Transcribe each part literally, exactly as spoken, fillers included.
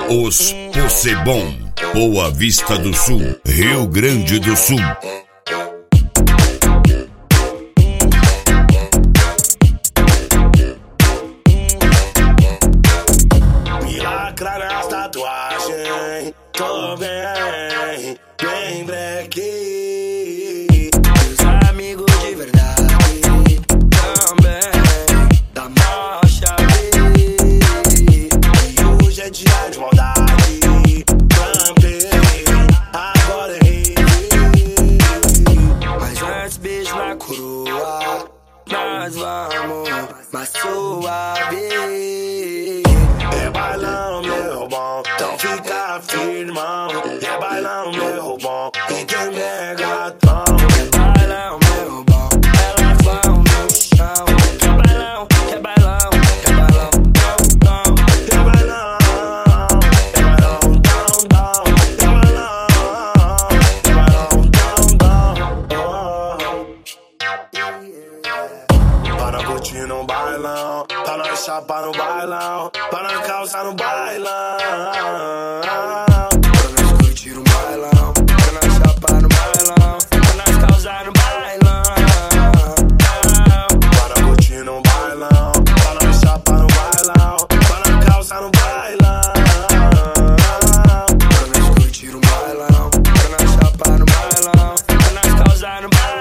Os Possebon, Boa Vista do Sul, Rio Grande do Sul. Me lacra nas tatuagens, tô bem, bem breque. Meus amigos de verdade também, da marcha B. E hoje é dia de maldade, trampei, agora errei. Mas antes beijo na coroa, nós vamos mais suave. É bailão, meu bom, então fica firmão. É bailão, meu bom, e tem megatron. É bailão, meu bom, elas vão no chão. É bailão, é bailão, é bailão, dom, dom. É bailão, é bailão, dom, dom. É bailão, é bailão, dom, dom. Para curtir no bailão, tá na chapa no bailão, tá na calça no bailão. Pra nós curtir no bailão, tá na chapa no bailão, tá nas calças no bailão. Para curtir no bailão, tá na chapa no bailão, tá na calça no bailão. Pra nós curtir no bailão, tá na chapa no bailão, tá nas calças no bailão.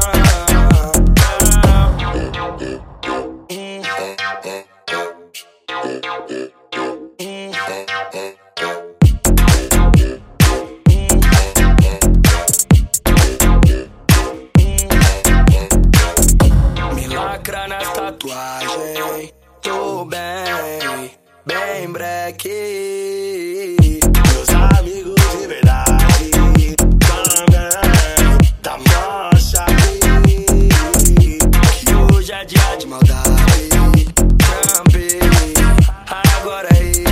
Me lacra nas tatuagens, tô bem, bem breque. Meus amigos de verdade também, da marcha B. Que hoje é dia de maldade, trampei, agora errei.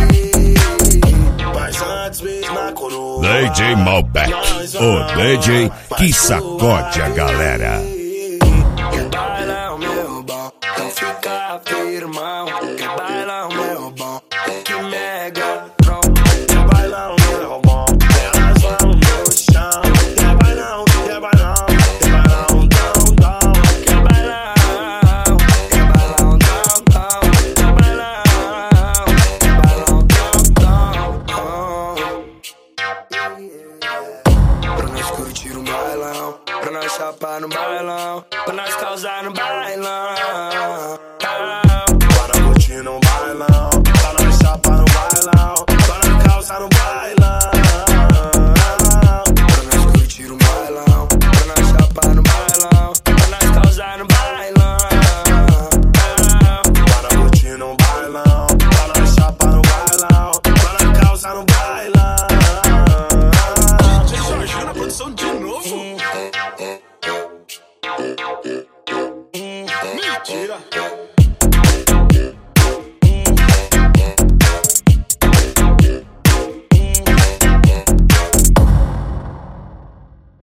Mas antes beijo na coroa, D J Malbec, o D J que sacode a galera. Quer bailão, meu bom, então fica firmão. Quer bailão, meu bom, que me